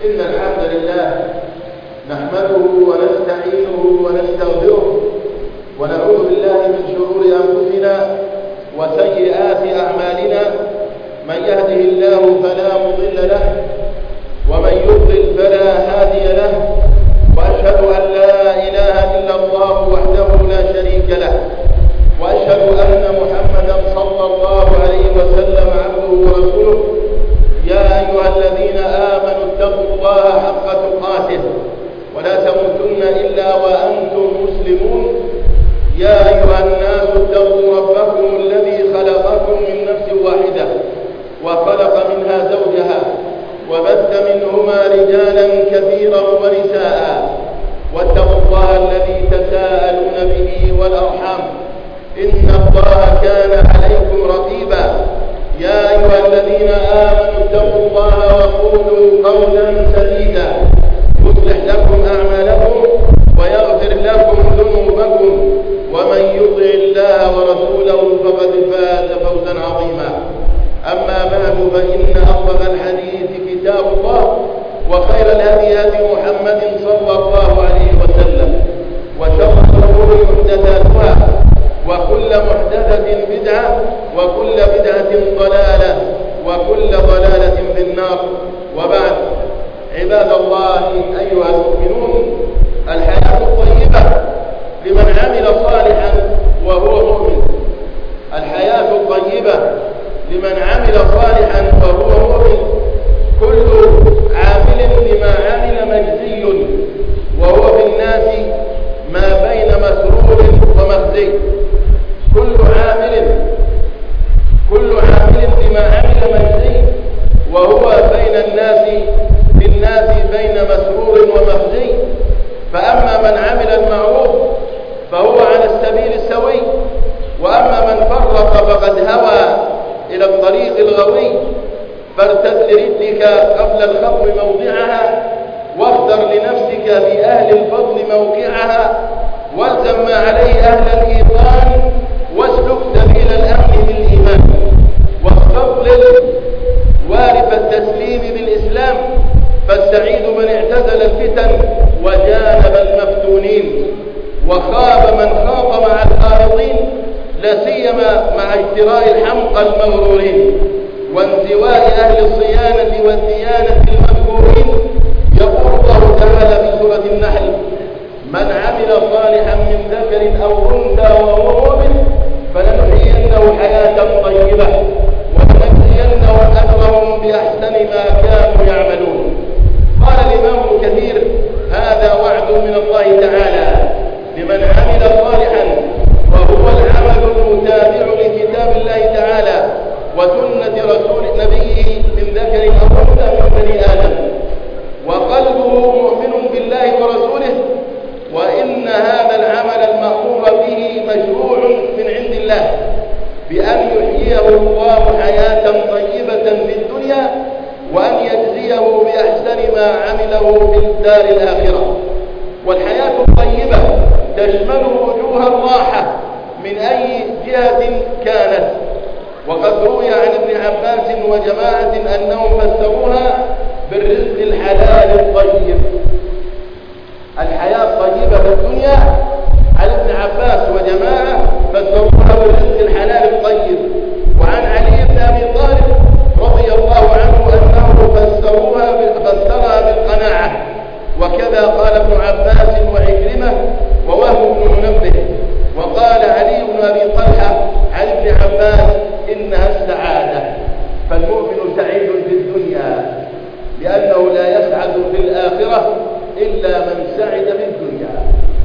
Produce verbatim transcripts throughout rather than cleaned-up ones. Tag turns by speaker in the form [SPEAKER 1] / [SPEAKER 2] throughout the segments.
[SPEAKER 1] إن الحمد لله نحمده ونستعينه ونستغفره ونعوذ بالله من شرور أنفسنا وسيئات أعمالنا. من يهده الله فلا مضل له ومن يضلل فلا هادي له، وأشهد أن لا إله إلا الله وحده لا شريك له، وأشهد أن محمدا صلى الله عليه وسلم عبده ورسوله. يا أيها الذين آمنوا اتقوا الله حق تقاته ولا تموتن إلا وأنتم مسلمون. يا أيها الناس اتقوا ربكم الذي خلقكم من نفس واحدة وخلق منها زوجها وبث منهما رجالا كثيرا ونساء، واتقوا الله الذي تساءلون به والأرحام إن الله كان عليكم رقيبا. يا أيها الذين آمنوا اتقوا الله وقولوا قولا سديدا يصلح لكم أعمالكم ويغفر لكم ذنوبكم، ومن يطع الله ورسوله فقد فاز فوزا عظيما. أما بعد، فإن أفضل الحديث كتاب الله، وخير الهدي هدي محمد صلى الله عليه وسلم، وشر الأمور محدثاتها، وكل محدثة بدعة، وكل بدعة ضلالة، وكل ضلالة في النار. وبعد، عباد الله أيها المؤمنون، الحياة الطيبة لمن عمل صالحا وهو مؤمن. الحياة الطيبة لمن عمل صالحا وهو مؤمن. كل عامل لما عمل مجزي، وهو في الناس ما بين مسرور ومخزي. كل عامل كل عامل لما عمل مجزي، وهو بين الناس في الناس بين مسرور ومخزي. فأما من عمل المعروف فهو على السبيل السوي، وأما من فرط فقد هوى إلى الطريق الغوي. فارتد لرجلك قبل الخطو موضعها، واختر لنفسك بأهل الفضل موقعها، والزم ما عليه أهل الإيمان، واسلك سبيل الأمن بالإيمان، واستظلل وارف التسليم بالإسلام. فالسعيد من اعتزل الفتن وجانب المفتونين، وخاب من خاض مع الخارطين، لا سيما مع اجتراء الحمقى المغرورين وانزواء أهل الصيانة والديانة المذكورين. يقول الله تعالى في سورة النحل: من عمل صالحا من ذكر أو أنثى وهو مؤمن فلنحيينه حياة طيبة ولنجزينهم أجرهم بأحسن ما كانوا يعملون. قال الإمام ابن كثير: هذا وعد من الله تعالى لمن عمل صالحا، وهو العمل المتابع لكتاب الله تعالى وسنة رسول نبيه من ذكر أو أنثى من بني آدم، وقلبه مؤمن بالله ورسوله، وإن هذا العمل المأمور به مشروع من عند الله بأن يحييه الله حياة طيبة في الدنيا، وأن يجزيه بأحسن ما عمله في الدار الآخرة. والحياة الطيبة تشمل وجوه الراحة من أي جهة كانت. وقد روي عن ابن عباس وجماعة أنهم فسروها بالرزق الحلال الطيب. الحياة الطيبة في الدنيا عن ابن عباس وجماعة فسروها بالرزق الحلال الطيب. وعن علي بن أبي طالب رضي الله عنه أنه فسروها فسرها بالقناعة. وكذا قال ابن عباس وعكرمة ووهب بن منبه. وقال علي بن أبي طلحة عن ابن عباس: إنها السعادة. فالمؤمن سعيد في الدنيا لأنه لا يسعد في الآخرة إلا من سعد في الدنيا.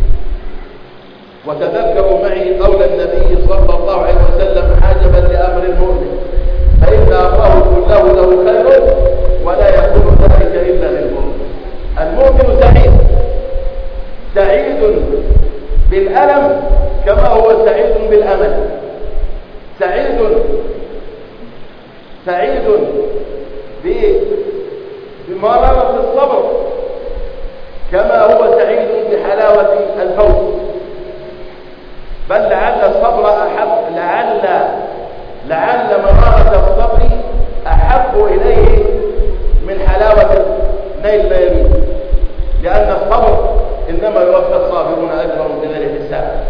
[SPEAKER 1] وتذكروا معي قول النبي صلى الله عليه وسلم: عجبا لأمر المؤمن، فإن أمره كله له خير ولا يكون ذلك إلا للمؤمن. المؤمن سعيد، سعيد بالألم كما هو سعيد بالأمل، سعيد سعيد بمرارة الصبر كما هو سعيد بحلاوة الفوز. بل لعل الصبر أحب لعل لعل مرارة الصبر أحب إليه من حلاوة نيل ما يريد، لأن الصبر إنما يوفى الصابرون أجرهم بغير حساب.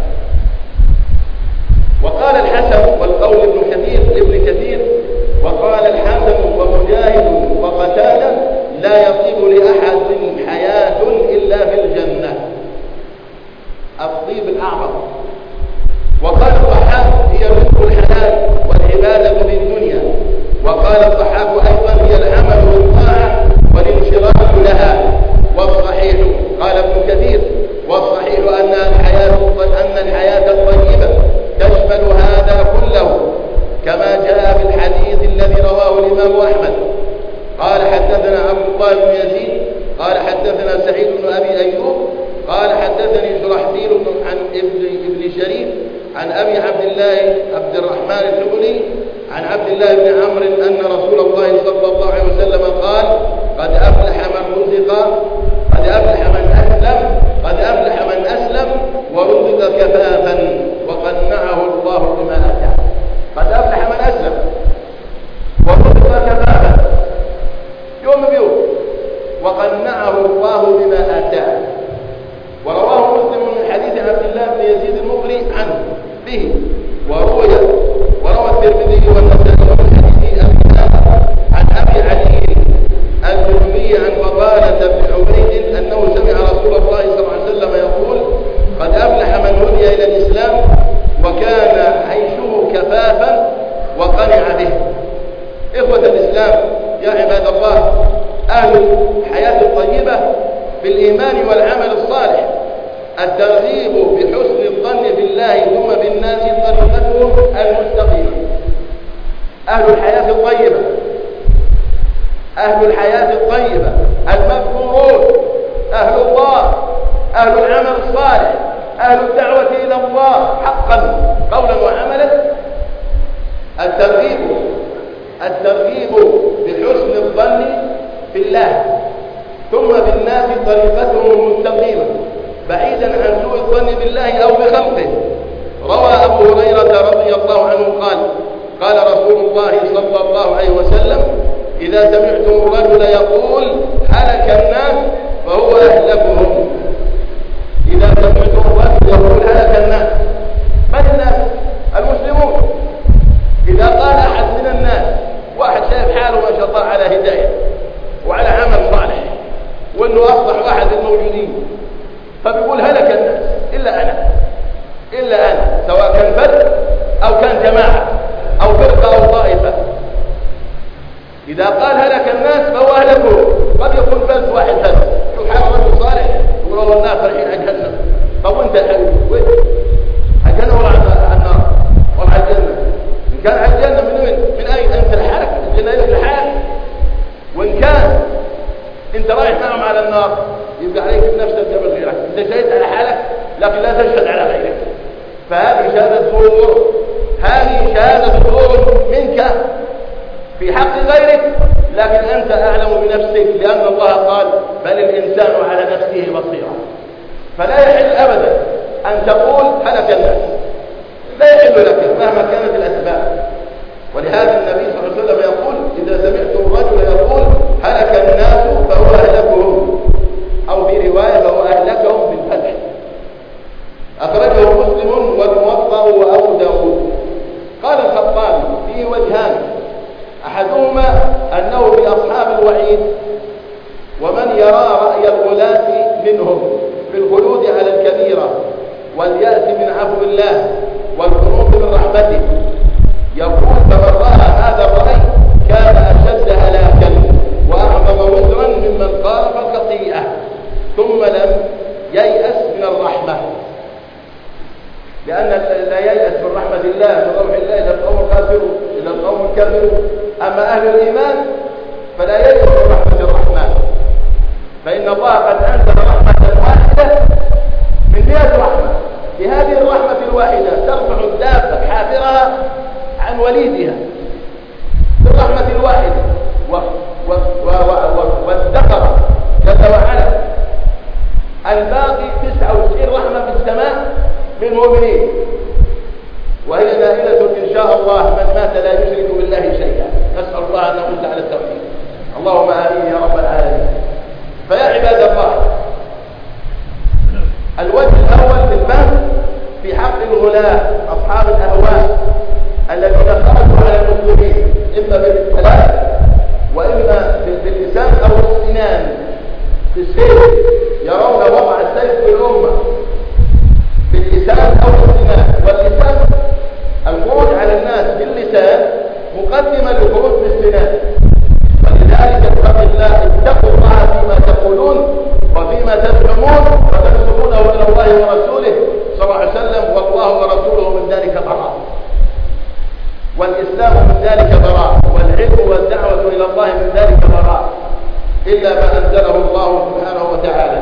[SPEAKER 1] وقال الحسن والقول ابن كثير لابن كثير وقال الحسن ومجاهد وقتادة لا يطيب لأحد حياة إلا في الجنة، الطيب الأعظم. وقال الضحاك هي رزق الحلال والعبادة في الدنيا. وقال الضحاك أيضا هي العمل والطاعة والانشراح لها. والصحيح قال ابن كثير والصحيح أن الحياة أن الحياة الطيبة تشمل هذا كله، كما جاء في الحديث الذي رواه الإمام أحمد قال حدثنا عبد الله بن يزيد قال حدثنا سعيد بن أبي أيوب قال حدثني شرحبيل عن ابن ابن شريف عن أبي عبد الله عبد الرحمن الحبلي عن عبد الله بن عمرو أن رسول الله صلى الله عليه وسلم قال قد أفلح من رزق قد أفلح من أسلم قد أفلح من أسلم ورزق كفافا وقنعه الله بما أتاه. قد أفلح من أسلم ورزق كفافا يوم بيوم وقنعه الله بما آتاه. ورواه مسلم من حديث عبد الله بن يزيد المقري عنه به. وروي وروى الترمذي والنسائي من حديث عن أبي علي الجرمي عن وقالة بن عبيد أنه سمع رسول الله صلى الله عليه وسلم يقول قد أفلح من هدي إلى الإسلام وكان عيشه كفافا وقنع به. إخوة الإسلام يا عباد الله، أهل الحياة الطيبة بالإيمان والعمل الصالح الترغيب بحسن الظن بالله ثم بالناس طريقتهم المستقيمة. أهل الحياة الطيبة أهل الحياة الطيبة المذكورون أهل الله، أهل العمل الصالح، أهل الدعوة إلى الله حقا قولا وعملا، الترغيب الترغيب بحسن الظن بالله ثم بالناس طريقتهم المستقيمة بعيدا عن سوء الظن بالله أو بخلقه. روى أبو هريرة رضي الله عنه قال قال رسول الله صلى الله عليه وسلم إذا سمعتم الرجل يقول هلك الناس فهو أهلكهم. إذا سمعتم الرجل يقول هلك الناس، من الناس؟ المسلمون. إذا قال أحد من الناس واحد شايف حاله ما شاء الله على هداية وعلى عمل صالح وأنه أصلح واحد الموجودين فبيقول هلك الناس إلا أنا إلا أنا، سواء كان فرد أو كان جماعة أو فرقة أو طائفة. إذا قال هلك الناس فهو أهلكه. قد يكون فرد واحد فرد شوف حال رجل صالح يقول والله الناس رايحين على الجنة. طب وأنت وين؟ على الجنة ولا على النار؟ ولا على الجنة؟ إن كان على الجنة من وين؟ من أين؟ أنت لحالك، الجنة لك لحالك. وإن كان أنت رايح معهم على النار يبقى عليك بنفسك قبل غيرك. أنت شهدت على حالك لكن لا تشهد على غيرك. فهذه شهادة ظهور، هذه شهادة ظهور منك في حق غيرك، لكن أنت أعلم بنفسك لأن الله قال بل الإنسان على نفسه بصيرا. فلا يحل أبدا أن تقول هلك الناس، لا يحل لك مهما كانت الأسباب. ولهذا النبي صلى الله عليه وسلم يقول إذا سمعتم الرجل يقول هلك الناس فهو أهلكهم، أو في رواية فهو أهلكهم بالفتح. أخرجه مسلم والموطأ وأبو داود. قال الخطابي فيه وجهان، أحدهما أنه بأصحاب الوعيد ومن يرى رأي الغلاة منهم بالخلود على الكبيرة واليأس من عفو الله والقنوط من رحمته. يقول فمن رأى هذا الرأي كان أشد هلاكا وأعظم وزرا ممن قارف الخطيئة ثم لم ييأس من الرحمة، لأن لا ييأس من رحمة الله من روح الله إلى القوم الكافرون إلى القوم الكافرون. أما أهل الإيمان فلا ييأس من رحمة الرحمن، فإن الله قد أنزل رحمة واحدة من مئة رحمة. بهذه الرحمة الواحدة ترفع الدابة حافرها عن وليدها بالرحمة الواحدة، والذكر جل وعلا الباقي تسعة وتسعين رحمة في السماء بالمؤمنين، وهي نائلة إن شاء الله من مات لا يشرك بالله شيئا. نسأل الله أن نموت على التوحيد. اللهم آمين يا رب العالمين. بالسيف، يرون وضع السيف في الأمة باللسان أو بالسنان. واللسان الخروج على الناس باللسان مقدما للخروج بالسنان. ولذلك اتقوا الله اتقوا الله فيما تقولون وفيما تزعمون وتنسبونه إلى الله ورسوله صلى الله عليه وسلم، والله ورسوله من ذلك براء، والإسلام من ذلك براء، والعلم والدعوة إلى الله من ذلك براء، إلا ما أنزله الله سبحانه وتعالى.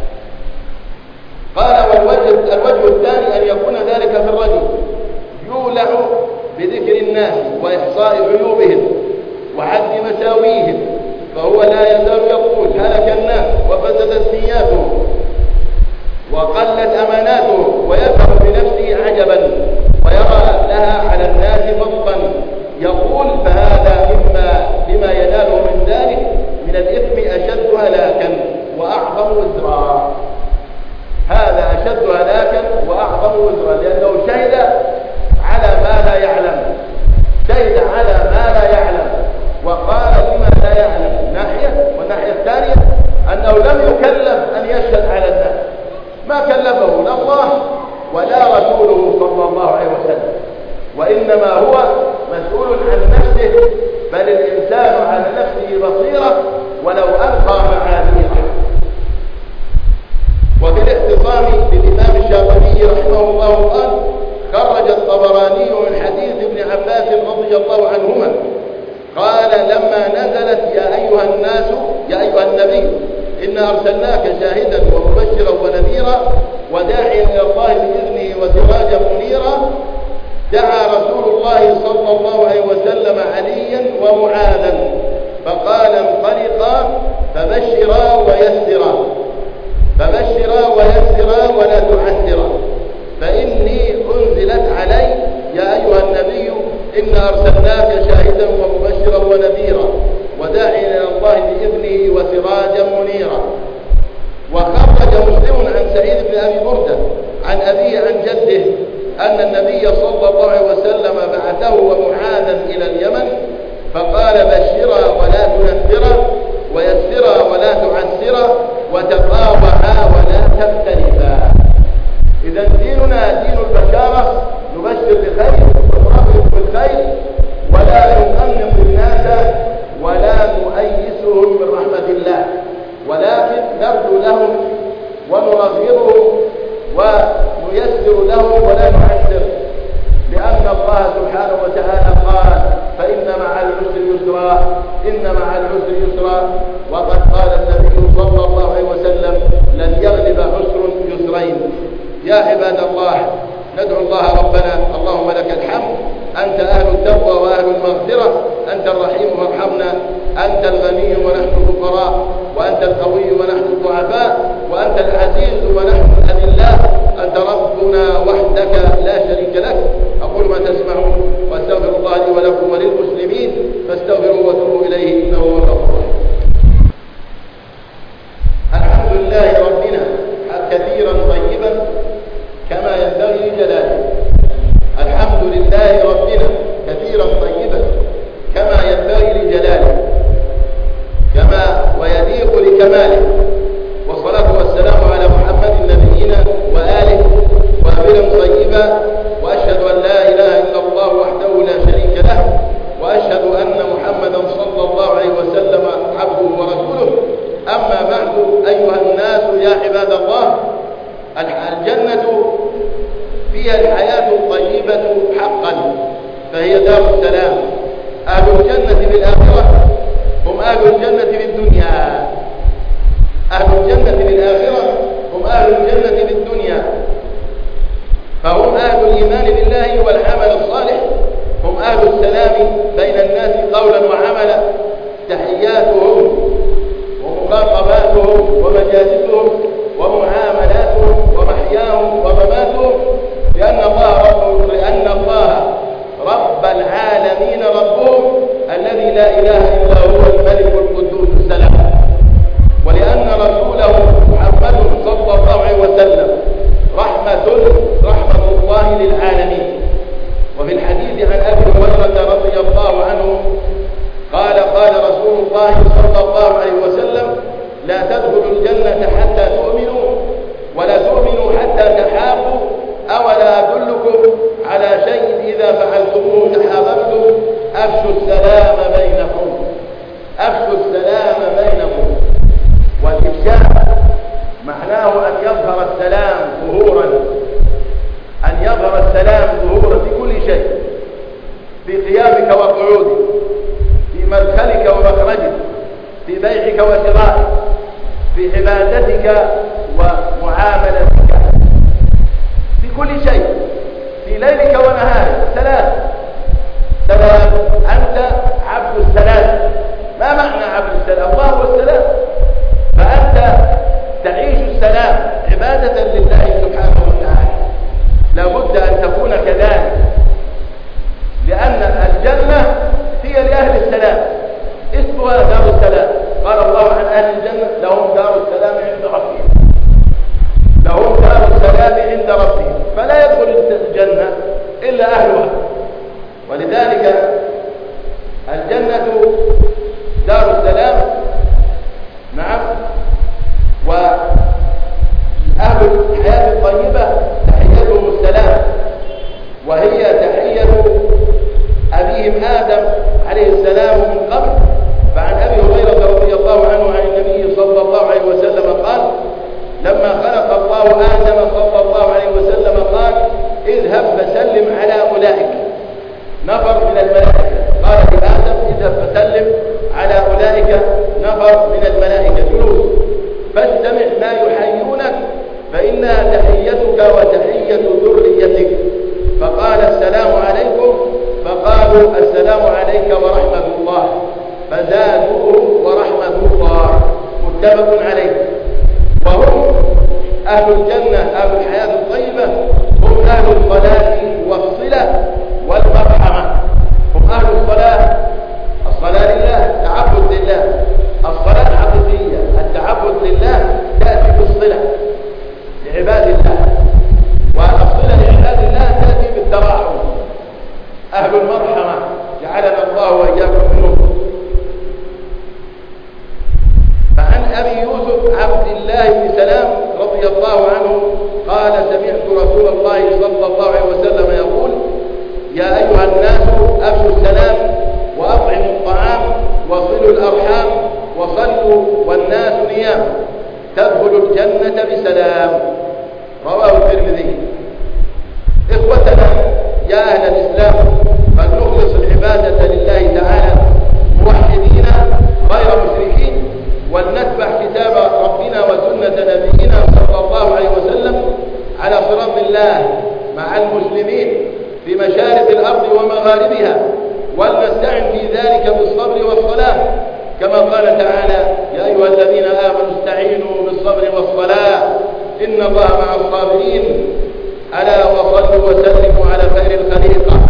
[SPEAKER 1] قال والوجه الوجه الثاني أن يكون ذلك في الرجل يولع بذكر الناس وإحصاء عيوبهم وعد مساويهم، فهو لا يزال يقول هلك الناس وفسدت نياتهم وقلت أماناتهم، ويفهم بنفسه عجبا ويرى لها على الناس فضلا، يقول فهذا مما بما يناله من ذلك من الإثم أشد هلاكا وأعظم وزرا. هذا أشد هلاكا وأعظم وزرا، لأنه شهد على ما لا يعلم، شهد على ما لا يعلم وقال بما لا يعلم ناحية، والناحية الثانية أنه لم يكلف أن يشهد على الناس، ما كلفه لا الله ولا رسوله صلى الله عليه وسلم، وإنما هو مسؤول عن نفسه، بل الإنسان على نفسه بصيرة ولو ألقى معاذيره. وفي الاعتصام للإمام الشافعي رحمه الله قال خرج الطبراني من حديث ابن عباس رضي الله عنهما قال لما نزلت يا أيها الناس يا أيها النبي إنا أرسلناك شاهدا ومبشرا ونذيرا وداعيا إلى الله بإذنه وسراجا منيرا، دعا رسول الله صلى الله عليه وسلم عليا ومعاذا فقال انطلقا فبشرا ويسرا فبشرا ويسرا ولا تعسرا، فإني أنزلت علي يا أيها النبي إنا أرسلناك شاهدا ومبشرا ونذيرا وداعيا إلى الله بإذنه وسراجا منيرا. وخرج مسلم عن سعيد بن أبي بردة عن أبيه عن جده أن النبي صلى الله عليه وسلم بعثه ومعاذا إلى اليمن فقال بشرا ولا تنفرا ويسرا ولا تعسرا وتقاوعا ولا تختلفا. إذا ديننا دين البشارة، نبشر بخير ونرغب بالخير ولا نؤمن الناس ولا نؤيسهم من رحمة الله، ولكن نرجو لهم ونرغبهم ونيسر لهم ولا نعسر، لأن الله سبحانه وتعالى قال فإن مع العسر يسرا إن مع العسر يسرا، وقد قال النبي صلى الله عليه وسلم لن يغلب عسر يسرين. يا عباد الله ندعو الله ربنا اللهم لك الحمد، أنت أهل التقوى وأهل المغفرة، أنت الرحيم فارحمنا، أنت الغني ونحن الفقراء، وأنت القوي ونحن الضعفاء، وأنت العزيز ونحن الأذلاء، أنت ربنا وحدك لا شريك لك. أقول ما تسمعون وأستغفر الله لي ولكم وللمسلمين فاستغفروا وتوبوا إليه إنه هو الغفور الرحيم. الحمد لله ربنا كثيرا طيبا كما ينبغي لجلاله. الحمد لله ربنا كثيرا طيبا كما ينبغي لجلاله كما ويليق لكماله، والصلاة والسلام على محمد نبينا وآله وابلا طيبا، وأشهد أن لا إله إلا الله وحده لا شريك له، وأشهد أن محمدا صلى الله عليه وسلم عبده ورسوله. أما بعد أيها الناس يا عباد الله، الجنة فيها الحياة الطيبة حقا، فهي دار السلام. أهل الجنة بالآخرة هم أهل الجنة بالدنيا، أهل الجنة بالآخرة هم أهل الجنة بالدنيا، فهم أهل الإيمان بالله والعمل الصالح، هم أهل السلام بين الناس قولا وعملا، تحياتهم ومخاطباتهم ومجالسهم ومعاملاتهم ومحياهم ومماتهم، لأن الله رب لأن الله رب العالمين ربهم الذي لا إله إلا هو الملك القدوس السلام، ولأن رسوله محمد صلى الله عليه وسلم رحمة رحمة الله للعالمين. وفي الحديث عن أبي هريرة رضي الله عنه قال قال رسول الله صلى الله عليه وسلم لا تدخلوا الجنة حتى تؤمنوا ولا تؤمنوا حتى تحابوا أولا أدلكم على شيء إذا فعلتموه تحاببتم أفشوا السلام بينكم أفشوا السلام بينكم. والإفشاء معناه أن يظهر السلام ظهورا أن يظهر السلام ظهورا في كل شيء، في قيامك وقعودك، في مدخلك ومخرجك، في بيعك وشرائك، في عبادتك ومعاملتك، في كل شيء، في ليلك ونهارك. سلام سلام أنت عبد السلام. ما معنى عبد السلام؟ الله هو السلام، فأنت تعيش السلام عبادة لله سبحانه وتعالى. لابد أن تكون كذلك، لأن الجنة هي لأهل السلام، اسمها دار السلام. قال الله عن أهل الجنة لهم دار السلام عند ربهم، لهم دار السلام عند ربهم، فلا يدخل الجنة إلا أهلها. ولذلك الجنة دار السلام، نعم، وأهل الحياة الطيبة تحيتهم السلام، وهي تحية أبيهم آدم عليه السلام من قبل. فعن أبي هريرة رضي الله عنه عن النبي صلى الله عليه وسلم قال: لما خلق الله آدم صلى الله عليه وسلم قال: اذهب فسلم على أولئك. نفر من الملائكة قال لآدم: اذهب فسلم على أولئك نفر من الملائكة جلوس، فاستمع ما يحيونك فإنها تحيتك وتحية ذريتك. فقال: السلام عليكم. فقالوا: السلام عليك ورحمة الله. فزادوه ورحمة الله. متفق عليه. وهم أهل الجنة أهل الحياة الطيبة، هم أهل الصلاة والصلة والمرحمة. هم أهل الصلاة، الصلاة لله، تعبد لله، الصلاة الحقيقية، التعبد لله تأتي بالصلة لعباد الله، والصلة لعباد الله تأتي بالتراحم. أهل المرحمة جعلنا الله وإياكم منهم. فعن أبي يوسف عبد الله بن سلام رضي الله عنه قال: سمعت رسول الله صلى الله عليه وسلم يقول: يا أيها الناس أفشوا السلام وأطعموا الطعام وصلوا الأرحام وصلوا والناس نيام تدخلوا الجنة بسلام. رواه الترمذي. إخوتنا يا أهل الإسلام، فلنخلص العبادة لله تعالى موحدين غير مشركين، ولنتبع كتاب ربنا وسنة نبينا صلى الله عليه وسلم على صراط الله مع المسلمين في مشارق الأرض ومغاربها، ولنستعن في ذلك بالصبر والصلاة، كما قال تعالى: يا أيها الذين آمنوا استعينوا بالصبر والصلاة إن الله مع الصابرين. ألا وصلوا وسلموا على خير الخليقة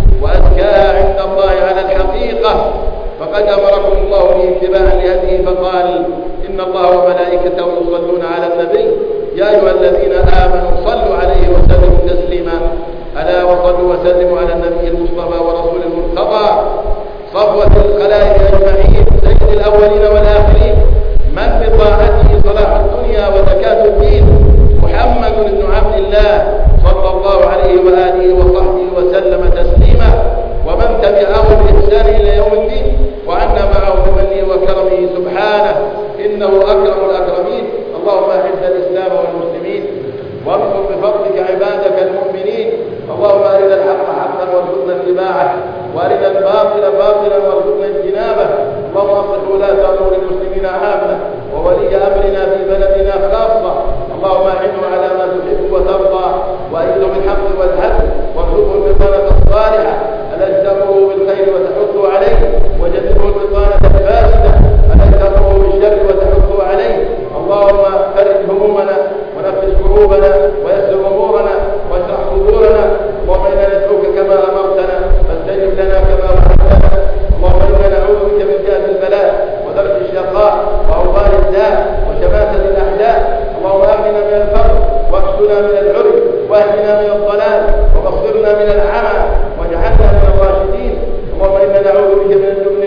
[SPEAKER 1] وأزكاها عند الله على الحقيقة، فقد أمركم الله باتباع لهديه فقال: إن الله وملائكته يصلون على النبي يا أيها الذين آمنوا صلوا عليه وسلموا تسليما. ألا وصلوا وسلموا على النبي المصطفى ورسول المرتضى صفوة الخلائق أجمعين، سيد الأولين والآخرين، من بطاعته صلاح الدنيا وزكاة الدين، محمد بن عبد الله صلى الله عليه وآله وصحبه وسلم تسليما، ومن تبعه بإحسان إلى يوم الدين، وعنا معه بمنه وكرمه سبحانه، إنه أكرم الأكرمين. اللهم أعز الإسلام والمسلمين، وانصر بفضلك عبادك المؤمنين. اللهم أرنا الحق حقا وارزقنا اتباعه، وأرنا الباطل باطلا وارزقنا اجتنابه. اللهم أصلح ولاة أمور المسلمين عامة، وولي أمرنا في بلدنا خاصة. اللهم أعنه على ما تحب وترضى، وأيده بالحق والعدل، وارزقه البطانة الصالحة التي تأمره بالخير وتحثه عليه، وجنبه البطانة الفاسدة التي تأمره بالشر وتحثه عليه. اللهم فرج همومنا ونفس كروبنا ويسر أمورنا واشرح صدورنا. اللهم إنا ندعوك كما أمرتنا فاستجب لنا كما وعدتنا. اللهم إنا نعوذ بك من جهل البلاء ودرك الشقاء وأوغال الداء وشماتة الأعداء. اللهم آمنا من الفقر واكسنا من العري واهدنا من الضلال وبصرنا من العمى واجعلنا من الراشدين. اللهم إنا نعوذ بك من الجبن